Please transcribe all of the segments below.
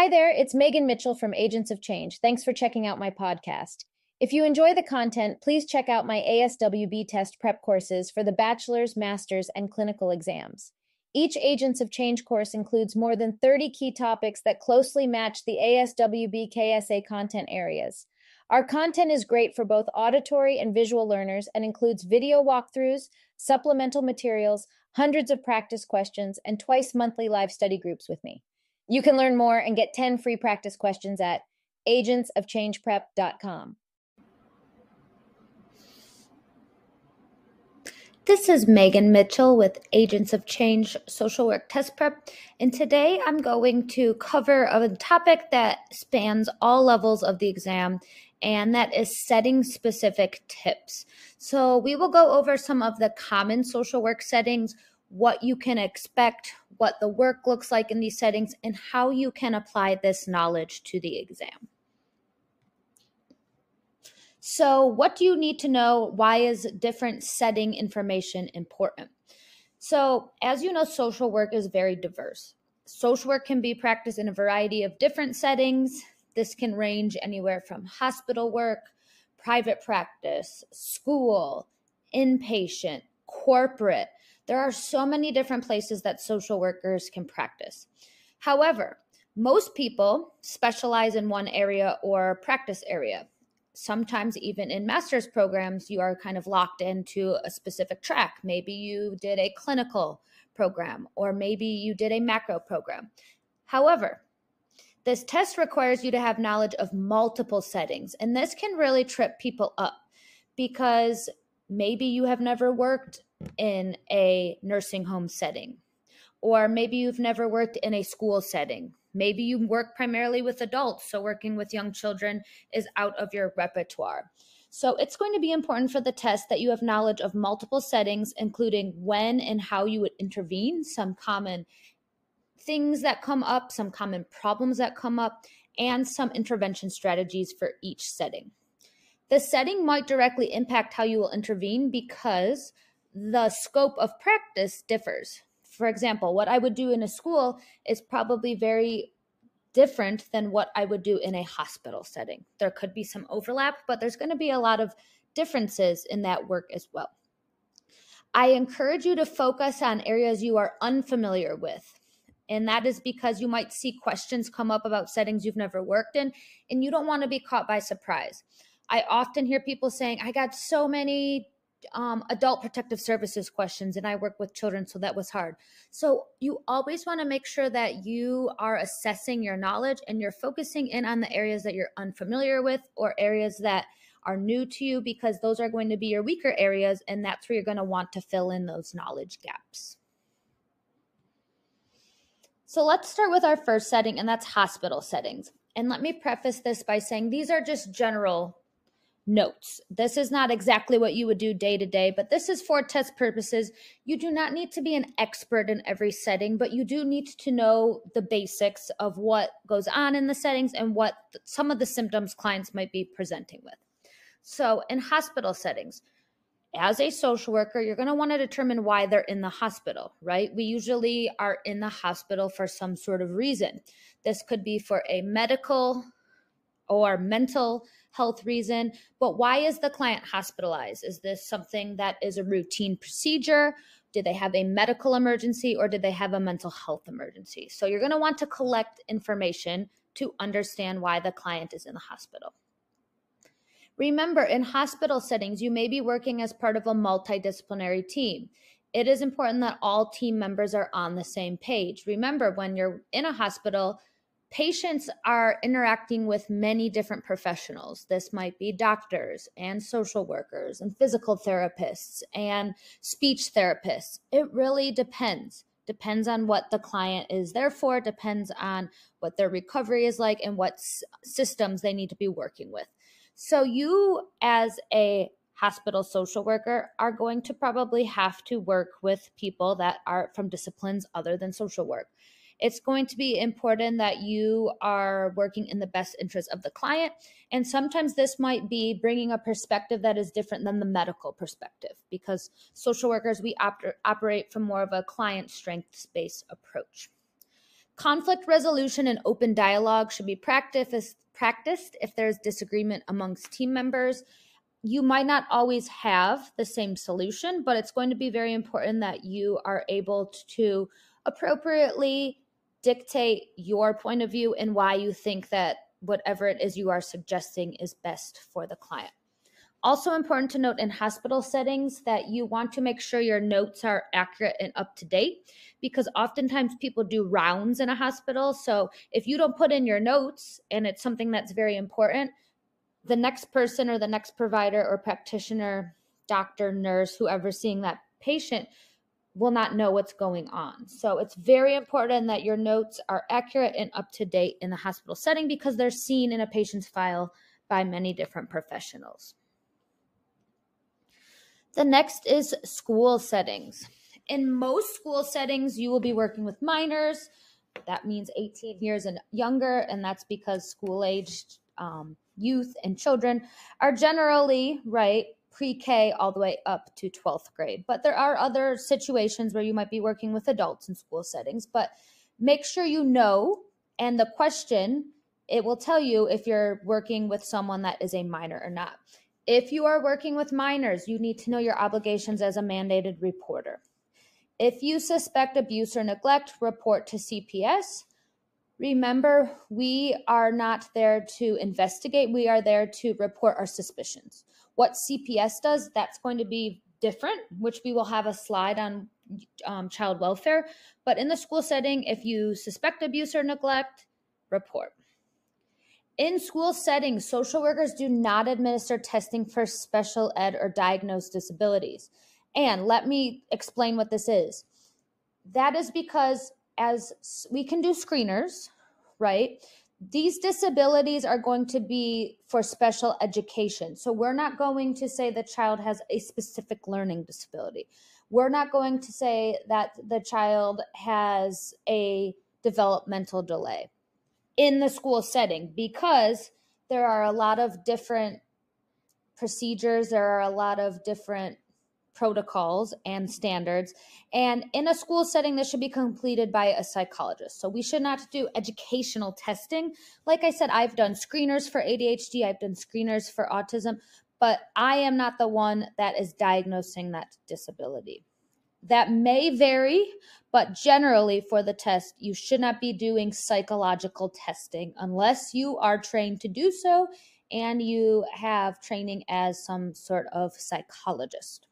Hi there, it's Megan Mitchell from Agents of Change. Thanks for checking out my podcast. If you enjoy the content, please check out my ASWB test prep courses for the bachelor's, master's, and clinical exams. Each Agents of Change course includes more than 30 key topics that closely match the ASWB KSA content areas. Our content is great for both auditory and visual learners and includes video walkthroughs, supplemental materials, hundreds of practice questions, and twice monthly live study groups with me. You can learn more and get 10 free practice questions at agentsofchangeprep.com. This is Megan Mitchell with Agents of Change Social Work Test Prep, and today I'm going to cover a topic that spans all levels of the exam, and that is setting-specific tips. So we will go over some of the common social work settings, what you can expect, what the work looks like in these settings, and how you can apply this knowledge to the exam. So what do you need to know? Why is different setting information important? So as you know, social work is very diverse. Social work can be practiced in a variety of different settings. This can range anywhere from hospital work, private practice, school, inpatient, corporate. There are so many different places that social workers can practice. However, most people specialize in one area or practice area. Sometimes even in master's programs, you are kind of locked into a specific track. Maybe you did a clinical program, or maybe you did a macro program. However, this test requires you to have knowledge of multiple settings, and this can really trip people up because maybe you have never worked in a nursing home setting, or maybe you've never worked in a school setting. Maybe you work primarily with adults, so working with young children is out of your repertoire. So it's going to be important for the test that you have knowledge of multiple settings, including when and how you would intervene, some common things that come up, some common problems that come up, and some intervention strategies for each setting. The setting might directly impact how you will intervene because the scope of practice differs. For example, what I would do in a school is probably very different than what I would do in a hospital setting. There could be some overlap, but there's going to be a lot of differences in that work as well. I encourage you to focus on areas you are unfamiliar with. And that is because you might see questions come up about settings you've never worked in, and you don't want to be caught by surprise. I often hear people saying, I got so many adult protective services questions and I work with children, so that was hard. So you always want to make sure that you are assessing your knowledge and you're focusing in on the areas that you're unfamiliar with or areas that are new to you, because those are going to be your weaker areas, and that's where you're going to want to fill in those knowledge gaps. So let's start with our first setting, and that's hospital settings. And let me preface this by saying these are just general notes. This is not exactly what you would do day to day, but this is for test purposes. You do not need to be an expert in every setting, but you do need to know the basics of what goes on in the settings and what some of the symptoms clients might be presenting with. So in hospital settings, as a social worker, you're going to want to determine why they're in the hospital, right? We usually are in the hospital for some sort of reason. This could be for a medical or mental health reason, but why is the client hospitalized? Is this something that is a routine procedure? Did they have a medical emergency, or did they have a mental health emergency? So you're going to want to collect information to understand why the client is in the hospital. Remember, in hospital settings, you may be working as part of a multidisciplinary team. It is important that all team members are on the same page. Remember, when you're in a hospital, patients are interacting with many different professionals. This might be doctors and social workers and physical therapists and speech therapists. It really depends. Depends on what the client is there for, depends on what their recovery is like and what systems they need to be working with. So you, as a hospital social worker, are going to probably have to work with people that are from disciplines other than social work. It's going to be important that you are working in the best interest of the client. And sometimes this might be bringing a perspective that is different than the medical perspective, because social workers, we operate from more of a client strengths-based approach. Conflict resolution and open dialogue should be practiced if there's disagreement amongst team members. You might not always have the same solution, but it's going to be very important that you are able to appropriately dictate your point of view and why you think that whatever it is you are suggesting is best for the client. Also important to note in hospital settings that you want to make sure your notes are accurate and up to date, because oftentimes people do rounds in a hospital. So if you don't put in your notes and it's something that's very important, the next person or the next provider or practitioner, doctor, nurse, whoever's seeing that patient will not know what's going on. So it's very important that your notes are accurate and up to date in the hospital setting, because they're seen in a patient's file by many different professionals. The next is school settings. In most school settings, you will be working with minors. That means 18 years and younger, and that's because school-aged youth and children are generally, pre-K all the way up to 12th grade. But there are other situations where you might be working with adults in school settings, but make sure you know, and the question, it will tell you if you're working with someone that is a minor or not. If you are working with minors, you need to know your obligations as a mandated reporter. If you suspect abuse or neglect, report to CPS. Remember, we are not there to investigate. We are there to report our suspicions. What CPS does, that's going to be different, which we will have a slide on child welfare. But in the school setting, if you suspect abuse or neglect, report. In school settings, social workers do not administer testing for special ed or diagnosed disabilities. And let me explain what this is. That is because as we can do screeners, right? These disabilities are going to be for special education. So we're not going to say the child has a specific learning disability. We're not going to say that the child has a developmental delay in the school setting, because there are a lot of different procedures, there are a lot of different protocols and standards. And in a school setting, this should be completed by a psychologist. So we should not do educational testing. Like I said, I've done screeners for ADHD, I've done screeners for autism, but I am not the one that is diagnosing that disability. That may vary, but generally for the test, you should not be doing psychological testing unless you are trained to do so and you have training as some sort of psychologist.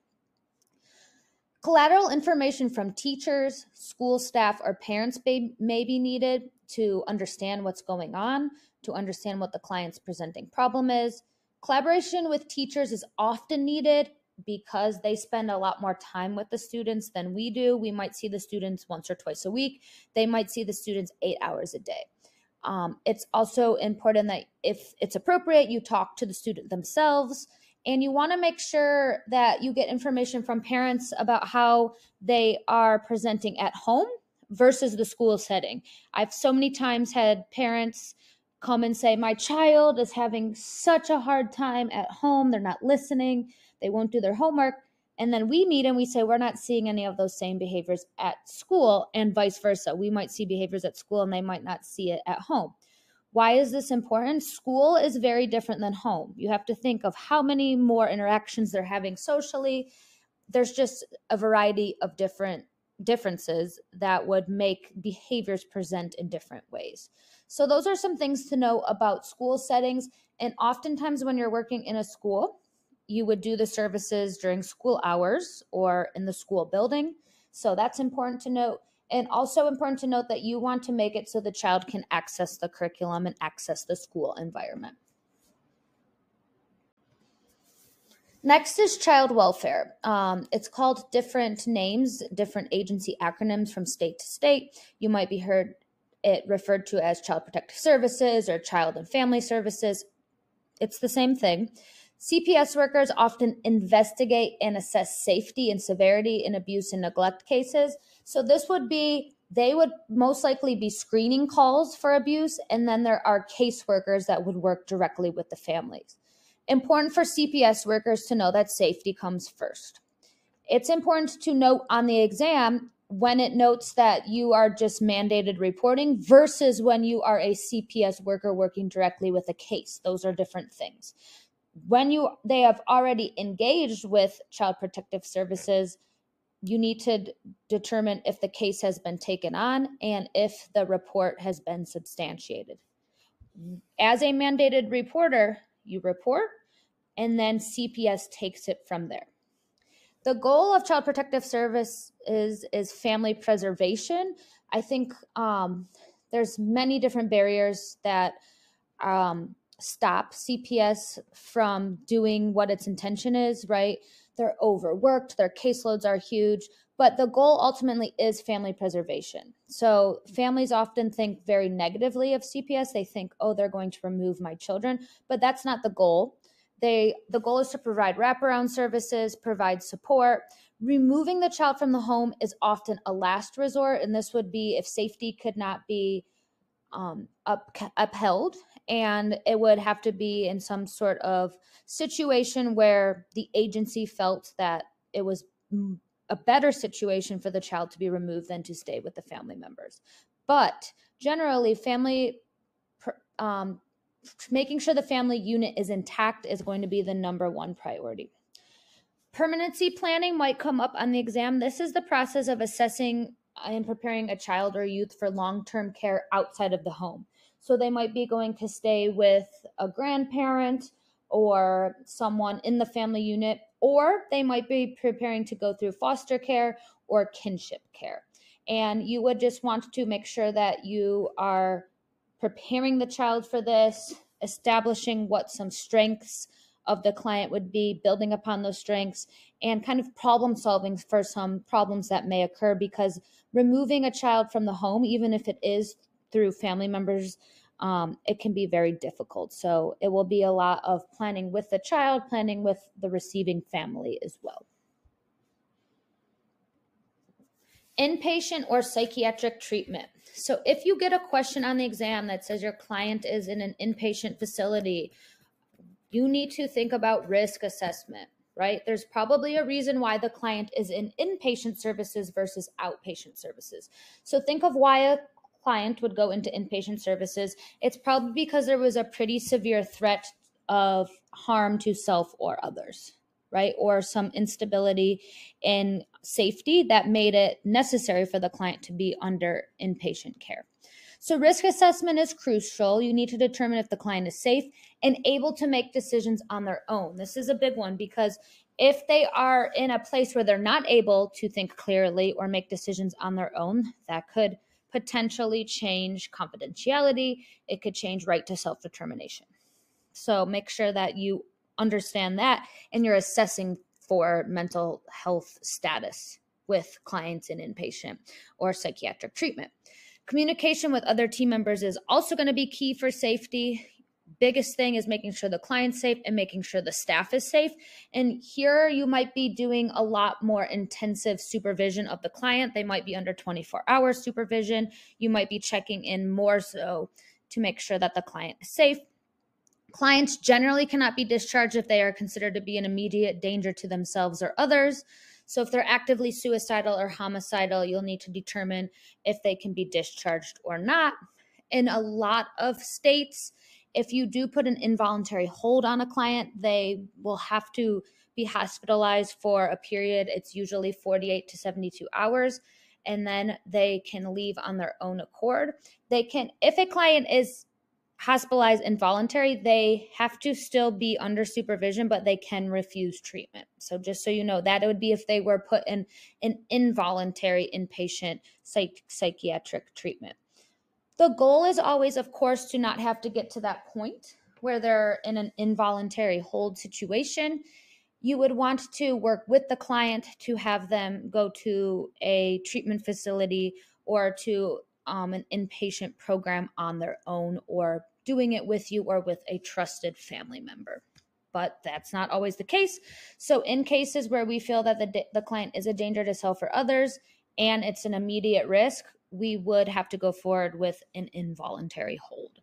Collateral information from teachers, school staff, or parents may be needed to understand what's going on, to understand what the client's presenting problem is. Collaboration with teachers is often needed because they spend a lot more time with the students than we do. We might see the students once or twice a week. They might see the students 8 hours a day. It's also important that if it's appropriate, you talk to the student themselves, and you want to make sure that you get information from parents about how they are presenting at home versus the school setting. I've so many times had parents come and say, my child is having such a hard time at home. They're not listening. They won't do their homework. And then we meet and we say, we're not seeing any of those same behaviors at school, and vice versa. We might see behaviors at school and they might not see it at home. Why is this important? School is very different than home. You have to think of how many more interactions they're having socially. There's just a variety of differences that would make behaviors present in different ways. So those are some things to know about school settings. And oftentimes when you're working in a school, you would do the services during school hours or in the school building. So that's important to note. And also important to note that you want to make it so the child can access the curriculum and access the school environment. Next is child welfare. It's called different names, different agency acronyms from state to state. You might be heard it referred to as Child Protective Services or Child and Family Services. It's the same thing. CPS workers often investigate and assess safety and severity in abuse and neglect cases. So this would be, they would most likely be screening calls for abuse, and then there are caseworkers that would work directly with the families. Important for CPS workers to know that safety comes first. It's important to note on the exam, when it notes that you are just mandated reporting versus when you are a CPS worker working directly with a case. Those are different things. When they have already engaged with Child Protective Services, you need to determine if the case has been taken on and if the report has been substantiated. As a mandated reporter, you report, and then CPS takes it from there. The goal of Child Protective Service is family preservation. I think there's many different barriers that stop CPS from doing what its intention is, right? They're overworked, their caseloads are huge, but the goal ultimately is family preservation. So families often think very negatively of CPS. They think, oh, they're going to remove my children, but that's not the goal. The goal is to provide wraparound services, provide support. Removing the child from the home is often a last resort, and this would be if safety could not be upheld, and it would have to be in some sort of situation where the agency felt that it was a better situation for the child to be removed than to stay with the family members. But generally, making sure the family unit is intact is going to be the number one priority. Permanency planning might come up on the exam. This is the process of assessing and preparing a child or youth for long-term care outside of the home. So they might be going to stay with a grandparent or someone in the family unit, or they might be preparing to go through foster care or kinship care. And you would just want to make sure that you are preparing the child for this, establishing what some strengths of the client would be, building upon those strengths, and kind of problem solving for some problems that may occur, because removing a child from the home, even if it is through family members, it can be very difficult. So it will be a lot of planning with the child, planning with the receiving family as well. Inpatient or psychiatric treatment. So if you get a question on the exam that says your client is in an inpatient facility, you need to think about risk assessment, right? There's probably a reason why the client is in inpatient services versus outpatient services. So think of why a client would go into inpatient services. It's probably because there was a pretty severe threat of harm to self or others, right? Or some instability in safety that made it necessary for the client to be under inpatient care. So risk assessment is crucial. You need to determine if the client is safe and able to make decisions on their own. This is a big one, because if they are in a place where they're not able to think clearly or make decisions on their own, that could potentially change confidentiality. It could change right to self-determination. So make sure that you understand that and you're assessing for mental health status with clients in inpatient or psychiatric treatment. Communication with other team members is also going to be key for safety. Biggest thing is making sure the client's safe and making sure the staff is safe. And here you might be doing a lot more intensive supervision of the client. They might be under 24-hour supervision. You might be checking in more so to make sure that the client is safe. Clients generally cannot be discharged if they are considered to be an immediate danger to themselves or others. So if they're actively suicidal or homicidal, you'll need to determine if they can be discharged or not. In a lot of states, if you do put an involuntary hold on a client, they will have to be hospitalized for a period. It's usually 48 to 72 hours, and then they can leave on their own accord. They can, if a client is hospitalized involuntary, they have to still be under supervision, but they can refuse treatment. So just so you know, that it would be if they were put in an involuntary inpatient psychiatric treatment. The goal is always, of course, to not have to get to that point where they're in an involuntary hold situation. You would want to work with the client to have them go to a treatment facility or to an inpatient program on their own, or doing it with you or with a trusted family member. But that's not always the case. So in cases where we feel that the client is a danger to self or others and it's an immediate risk, we would have to go forward with an involuntary hold.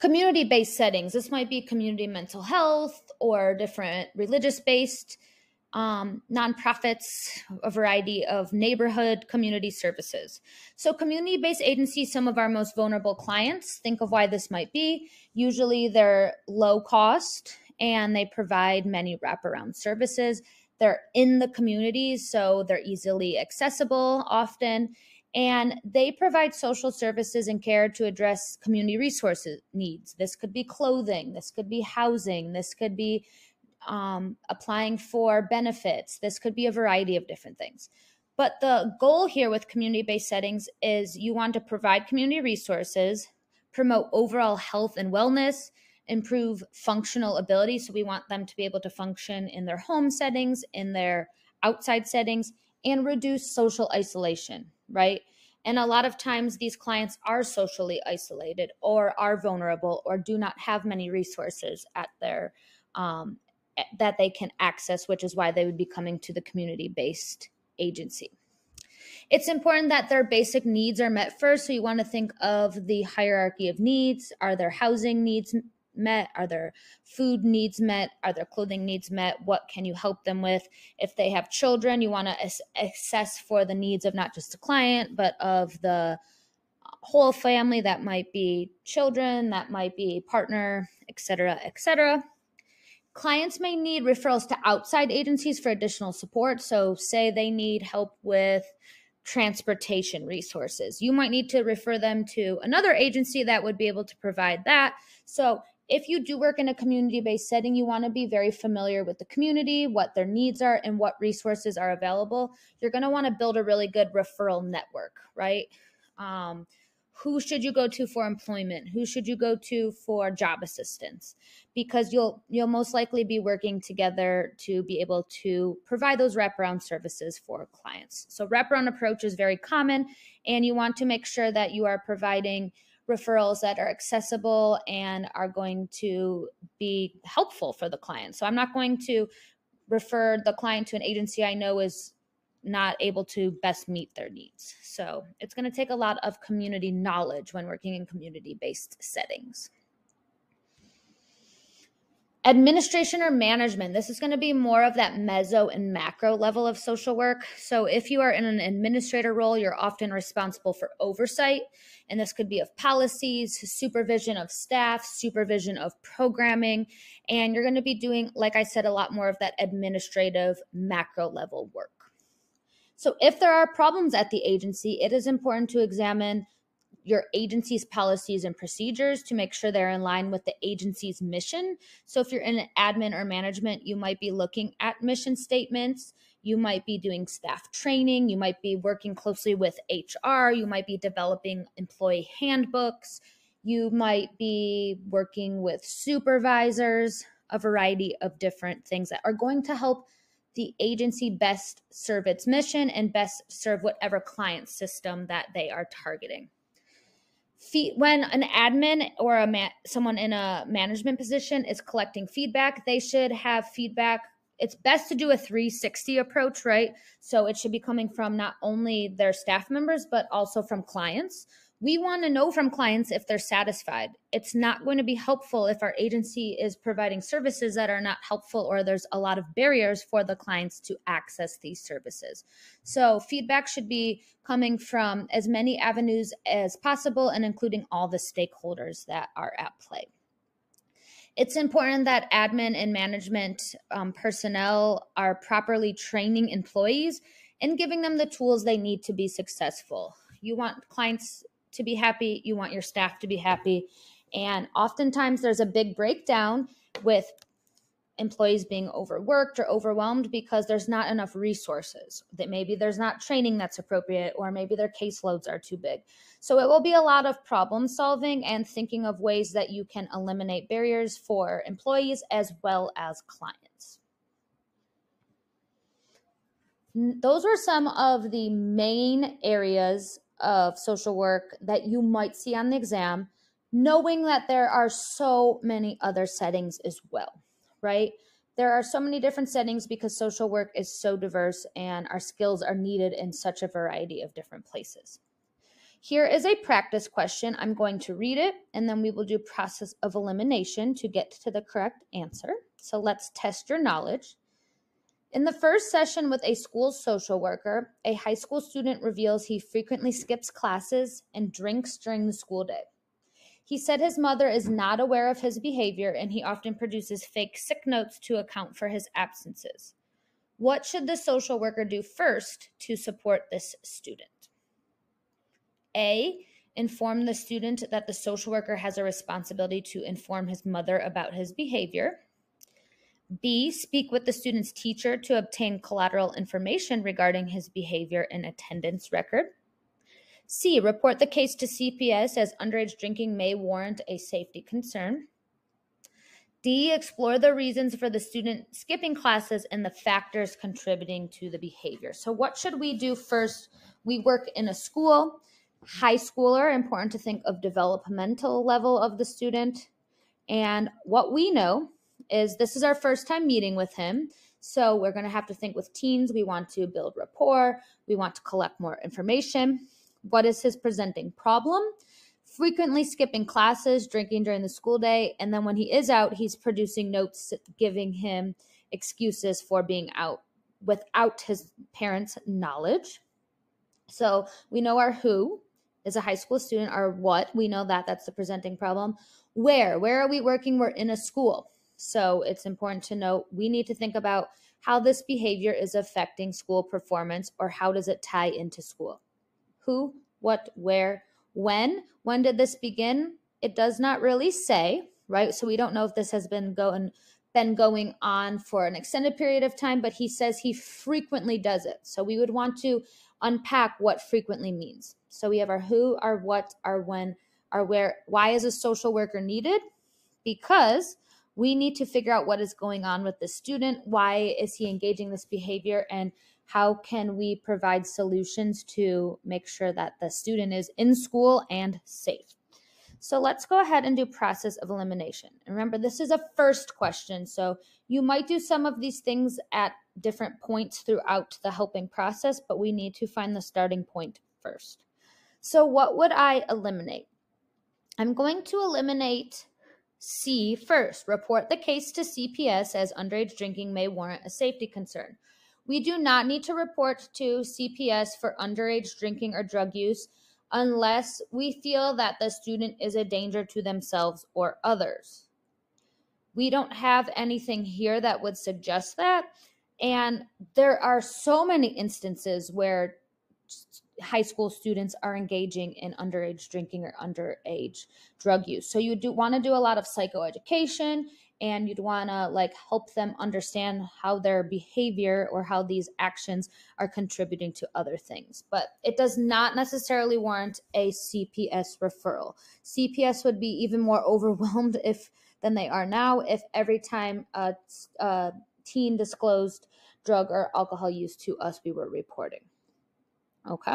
Community-based settings. This might be community mental health or different religious-based nonprofits, a variety of neighborhood community services. So community-based agencies, some of our most vulnerable clients, think of why this might be. Usually they're low cost and they provide many wraparound services. They're in the communities, so they're easily accessible often. And they provide social services and care to address community resources needs. This could be clothing, this could be housing, this could be applying for benefits. This could be a variety of different things. But the goal here with community-based settings is you want to provide community resources, promote overall health and wellness, improve functional ability. So we want them to be able to function in their home settings, in their outside settings, and reduce social isolation, right? And a lot of times these clients are socially isolated or are vulnerable or do not have many resources at their that they can access, which is why they would be coming to the community-based agency. It's important that their basic needs are met first. So you want to think of the hierarchy of needs. Are their housing needs met? Are their food needs met? Are their clothing needs met? What can you help them with? If they have children, you want to assess for the needs of not just the client, but of the whole family. That might be children, that might be a partner, et cetera, et cetera. Clients may need referrals to outside agencies for additional support. So say they need help with transportation resources. You might need to refer them to another agency that would be able to provide that. So if you do work in a community-based setting, you want to be very familiar with the community, what their needs are, and what resources are available. You're going to want to build a really good referral network, right? Who should you go to for employment? Who should you go to for job assistance? Because you'll most likely be working together to be able to provide those wraparound services for clients. So wraparound approach is very common, and you want to make sure that you are providing referrals that are accessible and are going to be helpful for the client. So I'm not going to refer the client to an agency I know is not able to best meet their needs. So it's going to take a lot of community knowledge when working in community-based settings. Administration or management. This is going to be more of that meso and macro level of social work. So if you are in an administrator role, you're often responsible for oversight. And this could be of policies, supervision of staff, supervision of programming. And you're going to be doing, like I said, a lot more of that administrative macro level work. So if there are problems at the agency, it is important to examine your agency's policies and procedures to make sure they're in line with the agency's mission. So if you're in admin or management, you might be looking at mission statements. You might be doing staff training. You might be working closely with HR. You might be developing employee handbooks. You might be working with supervisors, a variety of different things that are going to help the agency best serve its mission and best serve whatever client system that they are targeting. When an admin or someone in a management position is collecting feedback, they should have feedback. It's best to do a 360 approach, right? So it should be coming from not only their staff members, but also from clients. We want to know from clients if they're satisfied. It's not going to be helpful if our agency is providing services that are not helpful or there's a lot of barriers for the clients to access these services. So feedback should be coming from as many avenues as possible and including all the stakeholders that are at play. It's important that admin and management personnel are properly training employees and giving them the tools they need to be successful. You want clients to be happy, you want your staff to be happy, and oftentimes there's a big breakdown with employees being overworked or overwhelmed because there's not enough resources. That maybe there's not training that's appropriate, or maybe their caseloads are too big. So it will be a lot of problem solving and thinking of ways that you can eliminate barriers for employees as well as clients. Those are some of the main areas of social work that you might see on the exam, knowing that there are so many other settings as well, right? There are so many different settings because social work is so diverse and our skills are needed in such a variety of different places. Here is a practice question. I'm going to read it and then we will do process of elimination to get to the correct answer. So let's test your knowledge. In the first session with a school social worker, a high school student reveals he frequently skips classes and drinks during the school day. He said his mother is not aware of his behavior and he often produces fake sick notes to account for his absences. What should the social worker do first to support this student? A, inform the student that the social worker has a responsibility to inform his mother about his behavior. B, speak with the student's teacher to obtain collateral information regarding his behavior and attendance record. C, report the case to CPS as underage drinking may warrant a safety concern. D, explore the reasons for the student skipping classes and the factors contributing to the behavior. So what should we do first? We work in a school. High schooler, important to think of developmental level of the student. And what we know is this is our first time meeting with him. So we're going to have to think with teens. We want to build rapport. We want to collect more information. What is his presenting problem? Frequently skipping classes, drinking during the school day, and then when he is out, he's producing notes giving him excuses for being out without his parents' knowledge. So we know our who is a high school student, our what, we know that that's the presenting problem. Where are we working? We're in a school. So it's important to note we need to think about how this behavior is affecting school performance, or how does it tie into school? Who, what, where, when did this begin? It does not really say, right? So we don't know if this has been going on for an extended period of time, but he says he frequently does it. So we would want to unpack what frequently means. So we have our who, our what, our when, our where. Why is a social worker needed? Because we need to figure out what is going on with the student. Why is he engaging this behavior? And how can we provide solutions to make sure that the student is in school and safe? So let's go ahead and do process of elimination. And remember, this is a first question. So you might do some of these things at different points throughout the helping process, but we need to find the starting point first. So what would I eliminate? I'm going to eliminate C first. Report the case to CPS as underage drinking may warrant a safety concern. We do not need to report to CPS for underage drinking or drug use unless we feel that the student is a danger to themselves or others. We don't have anything here that would suggest that. And there are so many instances where high school students are engaging in underage drinking or underage drug use. So you do want to do a lot of psychoeducation, and you'd want to help them understand how their behavior or how these actions are contributing to other things. But it does not necessarily warrant a CPS referral. CPS would be even more overwhelmed than they are now if every time a teen disclosed drug or alcohol use to us, we were reporting. Okay.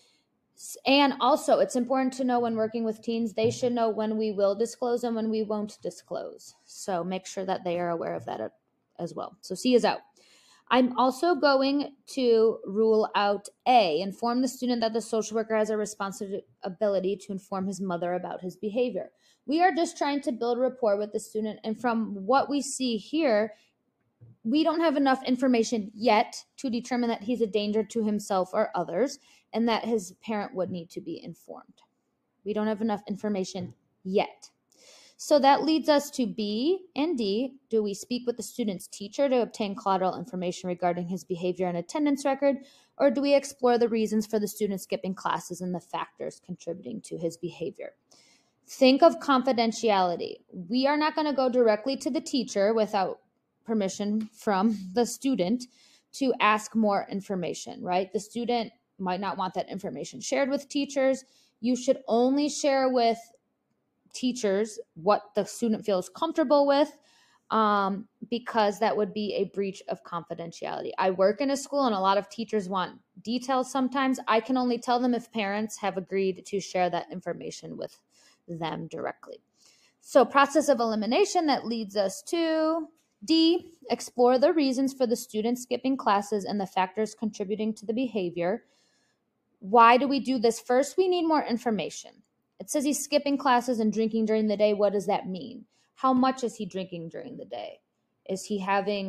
And also, it's important to know when working with teens, they should know when we will disclose and when we won't disclose. So make sure that they are aware of that as well. So C is out. I'm also going to rule out A, inform the student that the social worker has a responsibility to inform his mother about his behavior. We are just trying to build rapport with the student. And from what we see here, we don't have enough information yet to determine that he's a danger to himself or others and that his parent would need to be informed. We don't have enough information yet. So that leads us to B and D. Do we speak with the student's teacher to obtain collateral information regarding his behavior and attendance record, or do we explore the reasons for the student skipping classes and the factors contributing to his behavior? Think of confidentiality. We are not going to go directly to the teacher without permission from the student to ask more information, right? The student might not want that information shared with teachers. You should only share with teachers what the student feels comfortable with, because that would be a breach of confidentiality. I work in a school and a lot of teachers want details sometimes. I can only tell them if parents have agreed to share that information with them directly. So process of elimination, that leads us to D, explore the reasons for the student skipping classes and the factors contributing to the behavior. Why do we do this? First, we need more information. It says he's skipping classes and drinking during the day. What does that mean? How much is he drinking during the day? Is he having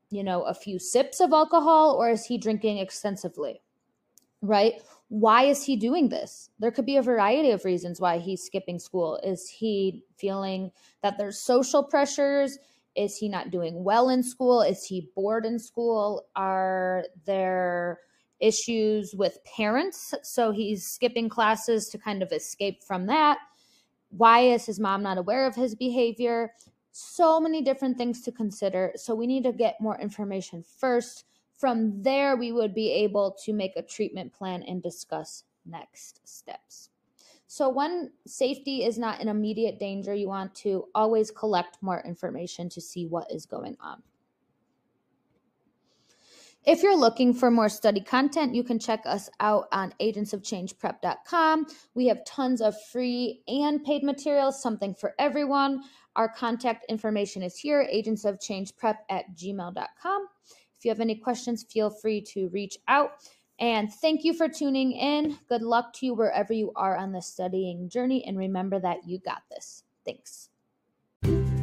a few sips of alcohol, or is he drinking extensively? Right? Why is he doing this? There could be a variety of reasons why he's skipping school. Is he feeling that there's social pressures? Is he not doing well in school? Is he bored in school? Are there issues with parents? So he's skipping classes to kind of escape from that. Why is his mom not aware of his behavior? So many different things to consider. So we need to get more information first. From there, we would be able to make a treatment plan and discuss next steps. So when safety is not in immediate danger, you want to always collect more information to see what is going on. If you're looking for more study content, you can check us out on agentsofchangeprep.com. We have tons of free and paid materials, something for everyone. Our contact information is here, agentsofchangeprep@gmail.com. If you have any questions, feel free to reach out. And thank you for tuning in. Good luck to you wherever you are on this studying journey. And remember that you got this. Thanks.